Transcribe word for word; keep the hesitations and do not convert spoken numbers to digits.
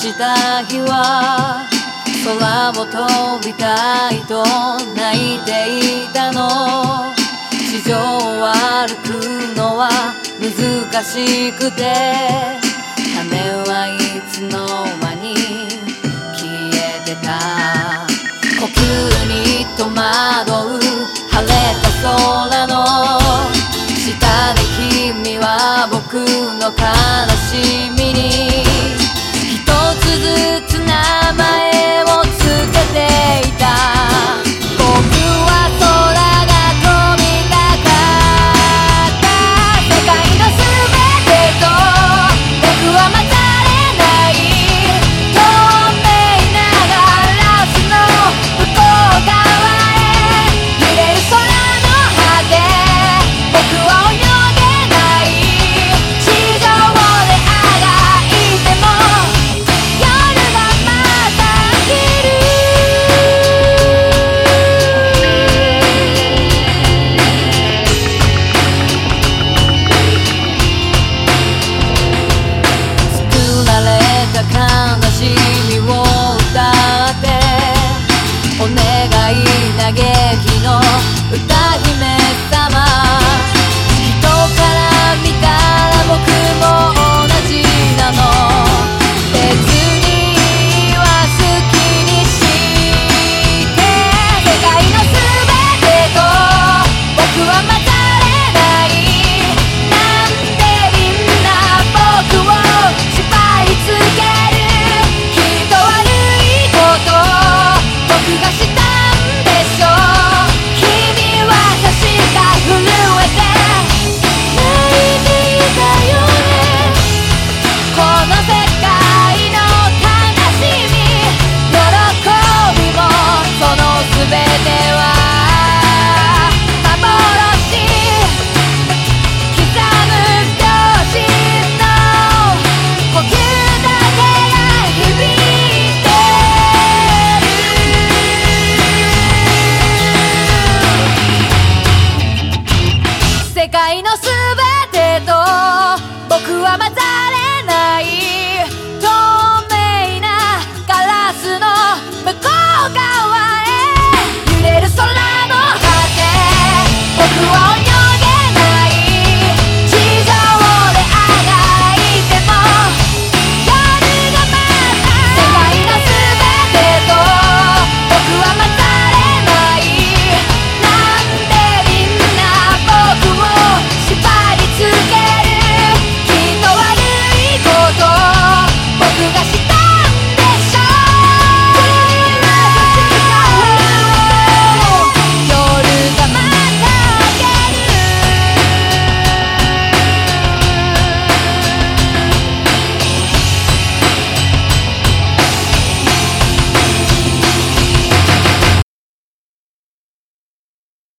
した日は空を飛びたいと泣いていたの。地上を歩くのは難しくて、羽はいつの間に消えてた。呼吸に戸惑う晴れた空の下で君は僕の悲しみに一つずつ名前をつけていた。僕は空が飛びたかった。世界のすべてと僕は混ざれない。透明なガラスの向こう側へ揺れる空の果て、僕は泳げない。地上であがいても夜がまた来る。作られた悲しみを歌ってお願い嘆きの歌姫様。人から見たら僕も同じなの。別には好きにして世界のすべてと僕は混ざれない。なんでみんな僕を縛りつける。きっと悪いこと僕がしたんでしょう。君は確か震えて泣いていたよね。この世界の悲しみ喜びもそのすべては幻。刻む秒針の呼吸だけが響いてる。世界のす